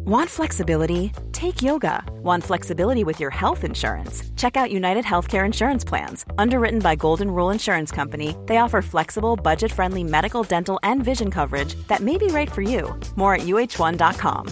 Want flexibility? Take yoga. Want flexibility with your health insurance? Check out United Healthcare Insurance Plans. Underwritten by Golden Rule Insurance Company, they offer flexible, budget-friendly medical, dental, and vision coverage that may be right for you. More at uh1.com.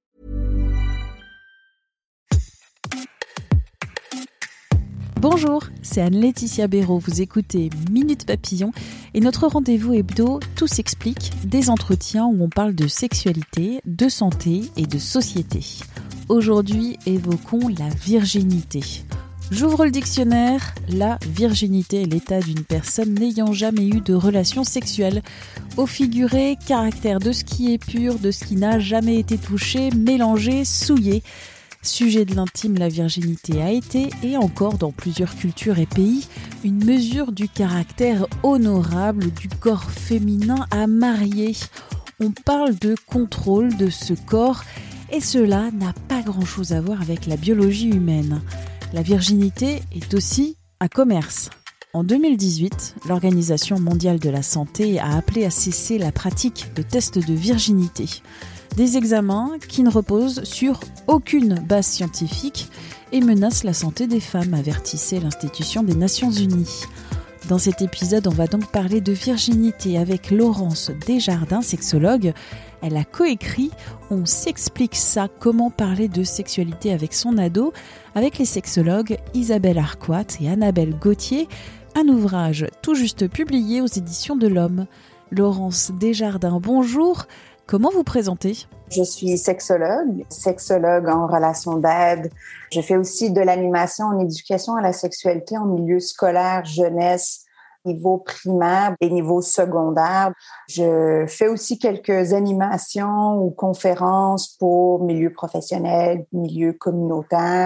Bonjour, c'est Anne-Laetitia Béraud. Vous écoutez Minute Papillon et notre rendez-vous hebdo Tout s'explique, des entretiens où on parle de sexualité, de santé et de société. Aujourd'hui, évoquons la virginité. J'ouvre le dictionnaire. La virginité est l'état d'une personne n'ayant jamais eu de relations sexuelles. Au figuré, caractère de ce qui est pur, de ce qui n'a jamais été touché, mélangé, souillé. Sujet de l'intime, la virginité a été, et encore dans plusieurs cultures et pays, une mesure du caractère honorable du corps féminin à marier. On parle de contrôle de ce corps, et cela n'a pas grand-chose à voir avec la biologie humaine. La virginité est aussi un commerce. En 2018, l'Organisation mondiale de la santé a appelé à cesser la pratique de tests de virginité. Des examens qui ne reposent sur aucune base scientifique et menacent la santé des femmes, avertissait l'Institution des Nations Unies. Dans cet épisode, on va donc parler de virginité avec Laurence Desjardins, sexologue. Elle a coécrit « On s'explique ça, comment parler de sexualité avec son ado » avec les sexologues Isabelle Arquat et Annabelle Gauthier, un ouvrage tout juste publié aux éditions de l'Homme. Laurence Desjardins, bonjour. Comment vous présentez ? Je suis sexologue en relation d'aide. Je fais aussi de l'animation en éducation à la sexualité en milieu scolaire, jeunesse, niveau primaire et niveau secondaire. Je fais aussi quelques animations ou conférences pour milieu professionnel, milieu communautaire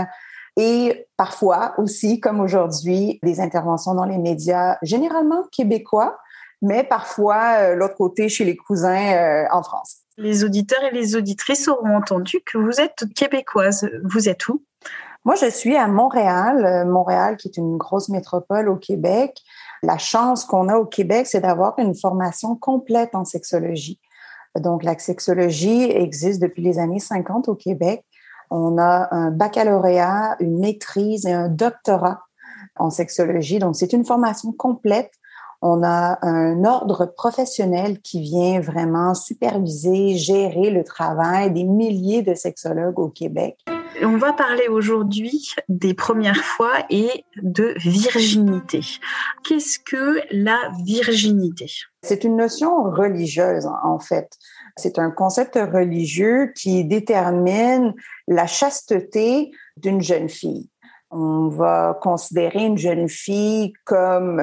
et parfois aussi, comme aujourd'hui, des interventions dans les médias généralement québécois, mais parfois l'autre côté chez les cousins en France. Les auditeurs et les auditrices auront entendu que vous êtes québécoise. Vous êtes où? Moi, je suis à Montréal. Montréal, qui est une grosse métropole au Québec. La chance qu'on a au Québec, c'est d'avoir une formation complète en sexologie. Donc, la sexologie existe depuis les années 50 au Québec. On a un baccalauréat, une maîtrise et un doctorat en sexologie. Donc, c'est une formation complète. On a un ordre professionnel qui vient vraiment superviser, gérer le travail des milliers de sexologues au Québec. On va parler aujourd'hui des premières fois et de virginité. Qu'est-ce que la virginité? C'est une notion religieuse, en fait. C'est un concept religieux qui détermine la chasteté d'une jeune fille. On va considérer une jeune fille comme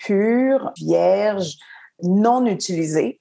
pure, vierge, non utilisée,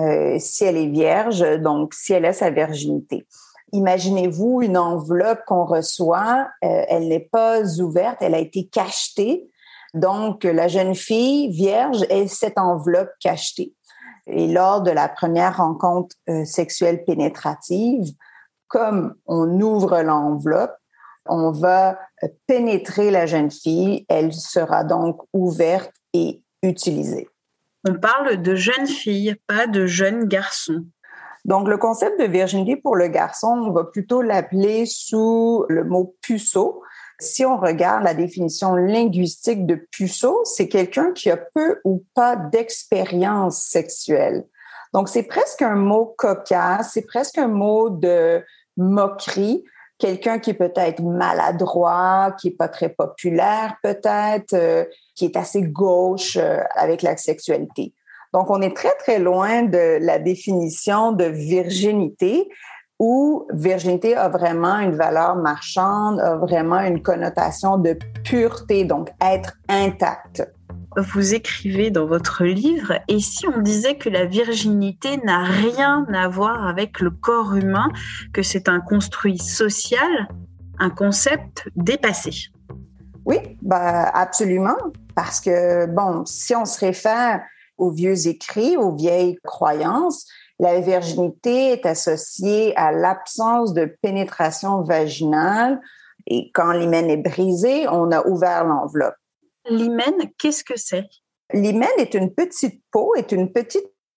si elle est vierge, donc si elle a sa virginité. Imaginez-vous une enveloppe qu'on reçoit, elle n'est pas ouverte, elle a été cachetée. Donc, la jeune fille vierge est cette enveloppe cachetée. Et lors de la première rencontre sexuelle pénétrative, comme on ouvre l'enveloppe, on va pénétrer la jeune fille, elle sera donc ouverte et utilisée. On parle de jeune fille, pas de jeune garçon. Donc, le concept de virginité pour le garçon, on va plutôt l'appeler sous le mot puceau. Si on regarde la définition linguistique de puceau, c'est quelqu'un qui a peu ou pas d'expérience sexuelle. Donc, c'est presque un mot cocasse, c'est presque un mot de moquerie. Quelqu'un qui est peut-être maladroit, qui est pas très populaire peut-être, qui est assez gauche avec la sexualité. Donc, on est très, très loin de la définition de virginité où virginité a vraiment une valeur marchande, a vraiment une connotation de pureté, donc être intact. Vous écrivez dans votre livre « Et si on disait que la virginité n'a rien à voir avec le corps humain, que c'est un construit social, un concept dépassé ?» Oui, absolument, parce que, si on se réfère aux vieux écrits, aux vieilles croyances, la virginité est associée à l'absence de pénétration vaginale et quand l'hymen est brisé, on a ouvert l'enveloppe. L'hymen, qu'est-ce que c'est? L'hymen est une petite peau, est une petite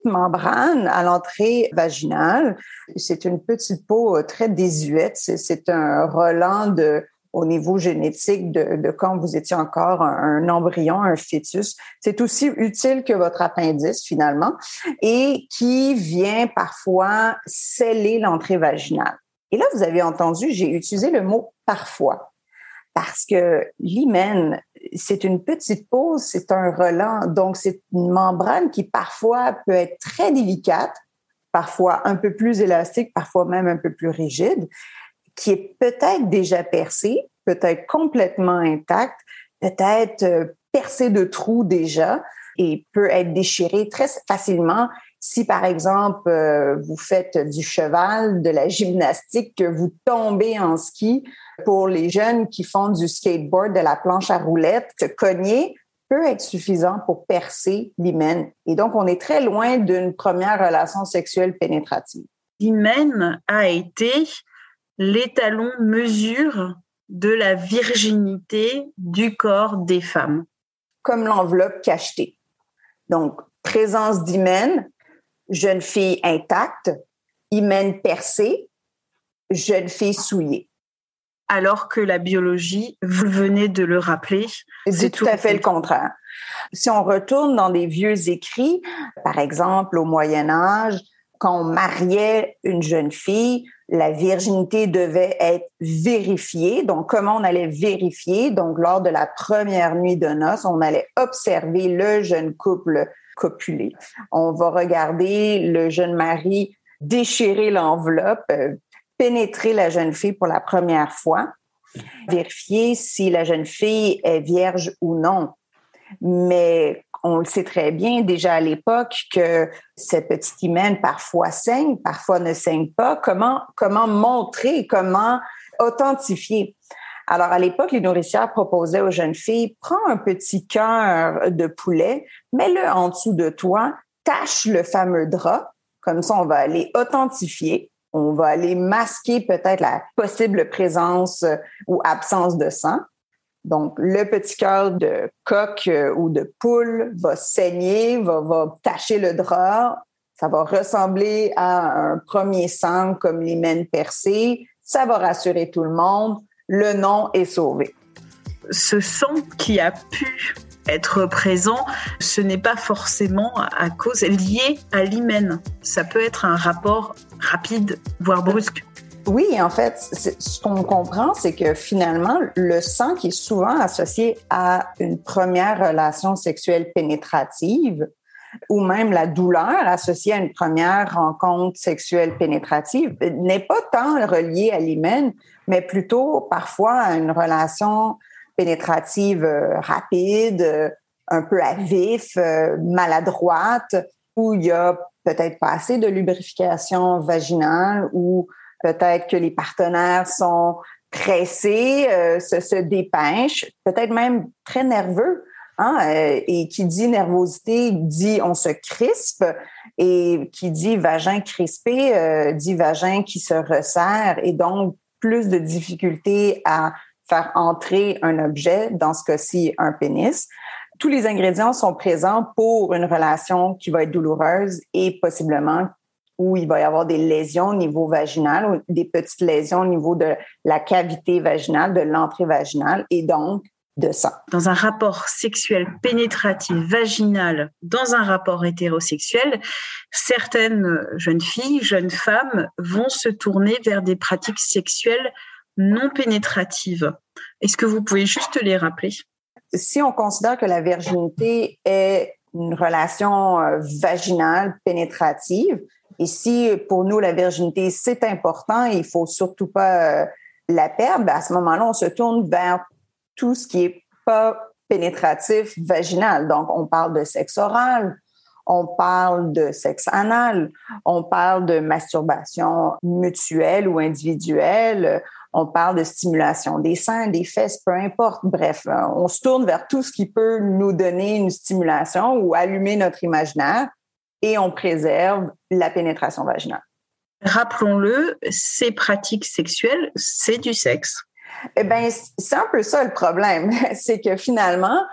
membrane à l'entrée vaginale. C'est une petite peau très désuète. C'est un relent au niveau génétique de quand vous étiez encore un embryon, un fœtus. C'est aussi utile que votre appendice, finalement, et qui vient parfois sceller l'entrée vaginale. Et là, vous avez entendu, j'ai utilisé le mot « parfois ». Parce que l'hymen, c'est une petite peau, c'est un relent, donc c'est une membrane qui parfois peut être très délicate, parfois un peu plus élastique, parfois même un peu plus rigide, qui est peut-être déjà percée, peut-être complètement intacte, peut-être percée de trous déjà et peut être déchirée très facilement. Si, par exemple, vous faites du cheval, de la gymnastique, que vous tombez en ski, pour les jeunes qui font du skateboard, de la planche à roulettes, cogner peut être suffisant pour percer l'hymen. Et donc, on est très loin d'une première relation sexuelle pénétrative. L'hymen a été l'étalon mesure de la virginité du corps des femmes. Comme l'enveloppe cachetée. Donc, présence d'hymen, jeune fille intacte, hymen percé, jeune fille souillée. Alors que la biologie, vous venez de le rappeler, c'est tout à fait le contraire. Si on retourne dans des vieux écrits, par exemple au Moyen Âge, quand on mariait une jeune fille, la virginité devait être vérifiée. Donc, comment on allait vérifier? Donc, lors de la première nuit de noces, on allait observer le jeune couple copuler. On va regarder le jeune mari déchirer l'enveloppe, pénétrer la jeune fille pour la première fois, vérifier si la jeune fille est vierge ou non. Mais on le sait très bien déjà à l'époque que cette petite hymen parfois saigne, parfois ne saigne pas. Comment montrer, comment authentifier? Alors, à l'époque, les nourricières proposaient aux jeunes filles, prends un petit cœur de poulet, mets-le en dessous de toi, tâche le fameux drap. Comme ça, on va aller authentifier. On va aller masquer peut-être la possible présence ou absence de sang. Donc, le petit cœur de coq ou de poule va saigner, va tacher le drap. Ça va ressembler à un premier sang comme l'hymen percé. Ça va rassurer tout le monde. Le nom est sauvé. Ce sang qui a pu être présent, ce n'est pas forcément à cause lié à l'hymen. Ça peut être un rapport rapide, voire brusque. Oui, en fait, ce qu'on comprend, c'est que finalement, le sang qui est souvent associé à une première relation sexuelle pénétrative ou même la douleur associée à une première rencontre sexuelle pénétrative n'est pas tant reliée à l'hymen, mais plutôt parfois à une relation pénétrative rapide, un peu à vif, maladroite, où il y a peut-être pas assez de lubrification vaginale ou peut-être que les partenaires sont pressés, se dépêchent, peut-être même très nerveux. Et qui dit nervosité, dit on se crispe, et qui dit vagin crispé, dit vagin qui se resserre, et donc plus de difficultés à faire entrer un objet, dans ce cas-ci un pénis. Tous les ingrédients sont présents pour une relation qui va être douloureuse et possiblement où il va y avoir des lésions au niveau vaginal ou des petites lésions au niveau de la cavité vaginale, de l'entrée vaginale et donc de sang. Dans un rapport sexuel pénétratif vaginal, dans un rapport hétérosexuel, certaines jeunes filles, jeunes femmes vont se tourner vers des pratiques sexuelles non pénétratives. Est-ce que vous pouvez juste les rappeler? Si on considère que la virginité est une relation vaginale pénétrative, et si pour nous la virginité c'est important, il faut surtout pas la perdre, à ce moment-là on se tourne vers tout ce qui est pas pénétratif vaginal. Donc on parle de sexe oral, on parle de sexe anal, on parle de masturbation mutuelle ou individuelle, on parle de stimulation des seins, des fesses, peu importe. Bref, on se tourne vers tout ce qui peut nous donner une stimulation ou allumer notre imaginaire et on préserve la pénétration vaginale. Rappelons-le, ces pratiques sexuelles, c'est du sexe. Eh bien, c'est un peu ça le problème. C'est que finalement,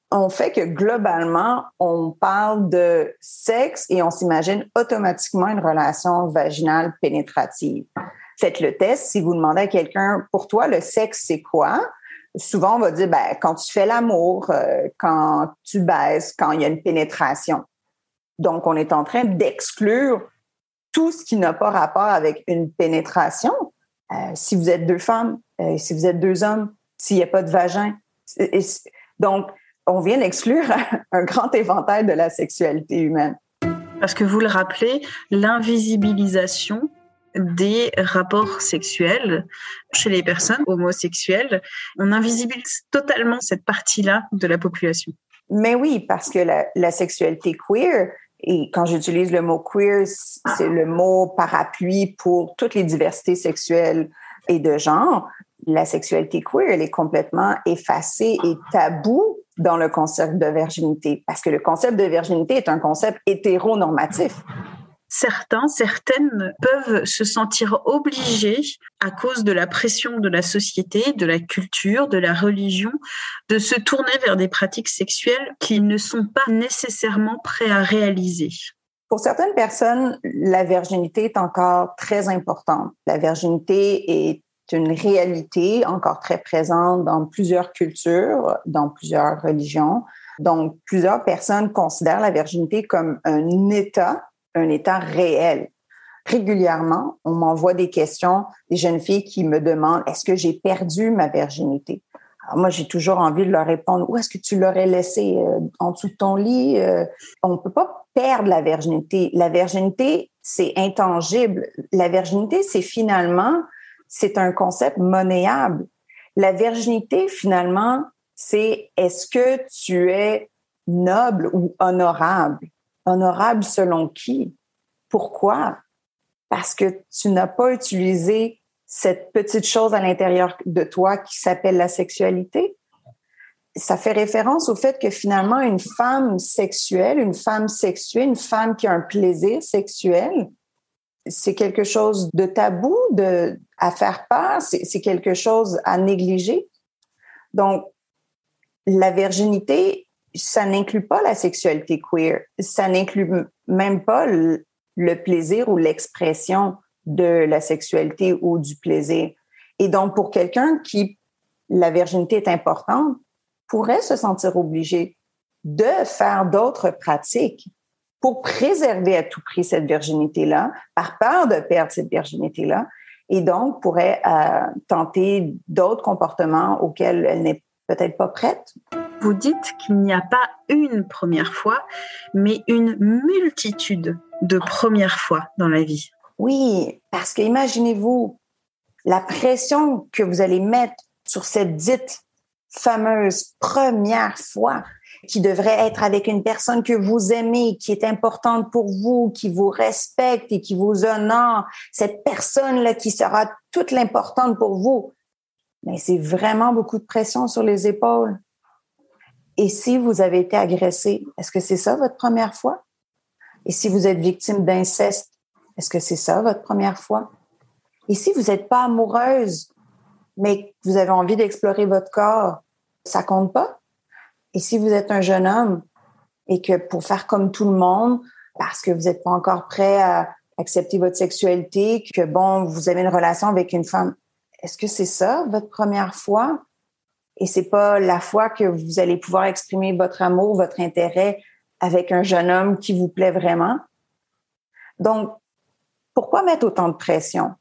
on fait que globalement, on parle de sexe et on s'imagine automatiquement une relation vaginale pénétrative. Faites le test. Si vous demandez à quelqu'un, pour toi, le sexe, c'est quoi? Souvent, on va dire, quand tu fais l'amour, quand tu baises, quand il y a une pénétration. Donc, on est en train d'exclure tout ce qui n'a pas rapport avec une pénétration. Si vous êtes deux femmes, si vous êtes deux hommes, s'il n'y a pas de vagin. Donc, on vient d'exclure un grand éventail de la sexualité humaine. Parce que vous le rappelez, l'invisibilisation des rapports sexuels chez les personnes homosexuelles, on invisibilise totalement cette partie-là de la population. Mais oui, parce que la sexualité queer, et quand j'utilise le mot queer, c'est le mot parapluie pour toutes les diversités sexuelles et de genre. La sexualité queer, elle est complètement effacée et taboue dans le concept de virginité, parce que le concept de virginité est un concept hétéronormatif. Certaines peuvent se sentir obligées, à cause de la pression de la société, de la culture, de la religion, de se tourner vers des pratiques sexuelles qu'ils ne sont pas nécessairement prêts à réaliser. Pour certaines personnes, la virginité est encore très importante. La virginité est une réalité encore très présente dans plusieurs cultures, dans plusieurs religions. Donc, plusieurs personnes considèrent la virginité comme un état réel. Régulièrement, on m'envoie des questions, des jeunes filles qui me demandent « Est-ce que j'ai perdu ma virginité? » Alors moi, j'ai toujours envie de leur répondre « Où est-ce que tu l'aurais laissé? En dessous de ton lit? » On ne peut pas perdre la virginité. La virginité, c'est intangible. La virginité, c'est un concept monnayable. La virginité, finalement, c'est est-ce que tu es noble ou honorable? Honorable selon qui? Pourquoi? Parce que tu n'as pas utilisé cette petite chose à l'intérieur de toi qui s'appelle la sexualité. Ça fait référence au fait que finalement, une femme sexuelle, une femme sexuée, une femme qui a un plaisir sexuel, c'est quelque chose de tabou, à faire peur, c'est quelque chose à négliger. Donc, la virginité, ça n'inclut pas la sexualité queer. Ça n'inclut même pas le plaisir ou l'expression de la sexualité ou du plaisir. Et donc, pour quelqu'un qui, la virginité est importante, pourrait se sentir obligé de faire d'autres pratiques pour préserver à tout prix cette virginité-là, par peur de perdre cette virginité-là, et donc pourrait tenter d'autres comportements auxquels elle n'est peut-être pas prête. Vous dites qu'il n'y a pas une première fois, mais une multitude de premières fois dans la vie. Oui, parce que imaginez-vous la pression que vous allez mettre sur cette dite fameuse première fois qui devrait être avec une personne que vous aimez, qui est importante pour vous, qui vous respecte et qui vous honore, cette personne-là qui sera toute l'importante pour vous. Mais c'est vraiment beaucoup de pression sur les épaules. Et si vous avez été agressé, est-ce que c'est ça votre première fois? Et si vous êtes victime d'inceste, est-ce que c'est ça votre première fois? Et si vous n'êtes pas amoureuse, mais que vous avez envie d'explorer votre corps, ça compte pas? Et si vous êtes un jeune homme et que pour faire comme tout le monde, parce que vous n'êtes pas encore prêt à accepter votre sexualité, que vous avez une relation avec une femme, est-ce que c'est ça votre première fois? Et c'est pas la fois que vous allez pouvoir exprimer votre amour, votre intérêt avec un jeune homme qui vous plaît vraiment? Donc, pourquoi mettre autant de pression?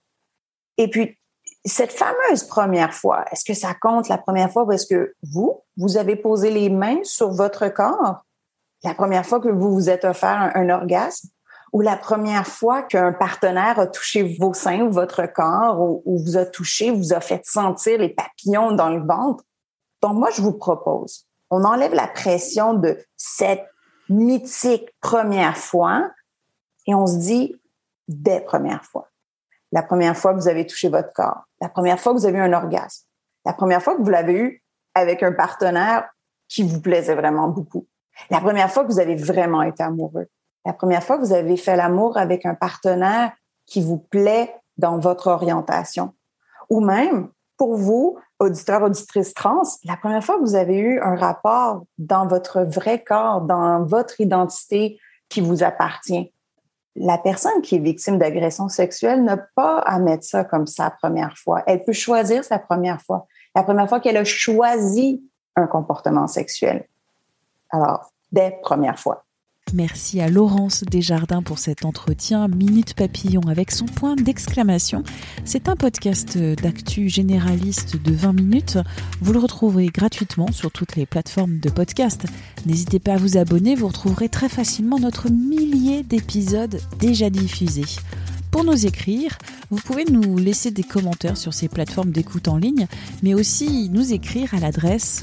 Et puis, cette fameuse première fois, est-ce que ça compte la première fois ou est-ce que vous avez posé les mains sur votre corps? La première fois que vous vous êtes offert un orgasme? Ou la première fois qu'un partenaire a touché vos seins ou votre corps ou vous a touché, vous a fait sentir les papillons dans le ventre? Donc, moi, je vous propose, on enlève la pression de cette mythique première fois et on se dit des premières fois. La première fois que vous avez touché votre corps, la première fois que vous avez eu un orgasme, la première fois que vous l'avez eu avec un partenaire qui vous plaisait vraiment beaucoup, la première fois que vous avez vraiment été amoureux, la première fois que vous avez fait l'amour avec un partenaire qui vous plaît dans votre orientation, ou même pour vous, auditeurs, auditrices trans, la première fois que vous avez eu un rapport dans votre vrai corps, dans votre identité qui vous appartient, la personne qui est victime d'agression sexuelle n'a pas à mettre ça comme sa première fois. Elle peut choisir sa première fois. La première fois qu'elle a choisi un comportement sexuel. Alors, dès première fois. Merci à Laurence Desjardins pour cet entretien Minute Papillon avec son point d'exclamation. C'est un podcast d'actu généraliste de 20 minutes. Vous le retrouverez gratuitement sur toutes les plateformes de podcast. N'hésitez pas à vous abonner, vous retrouverez très facilement notre millier d'épisodes déjà diffusés. Pour nous écrire, vous pouvez nous laisser des commentaires sur ces plateformes d'écoute en ligne, mais aussi nous écrire à l'adresse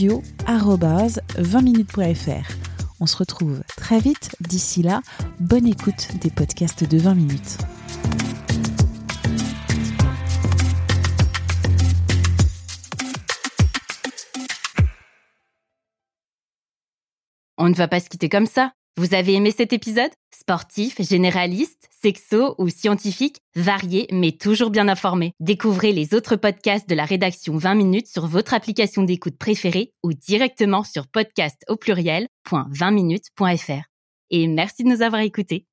audio@20minutes.fr. On se retrouve très vite. D'ici là, bonne écoute des podcasts de 20 minutes. On ne va pas se quitter comme ça. Vous avez aimé cet épisode ? Sportif, généraliste, sexo ou scientifique, varié mais toujours bien informé. Découvrez les autres podcasts de la rédaction 20 minutes sur votre application d'écoute préférée ou directement sur podcast@20minutes.fr. Et merci de nous avoir écoutés.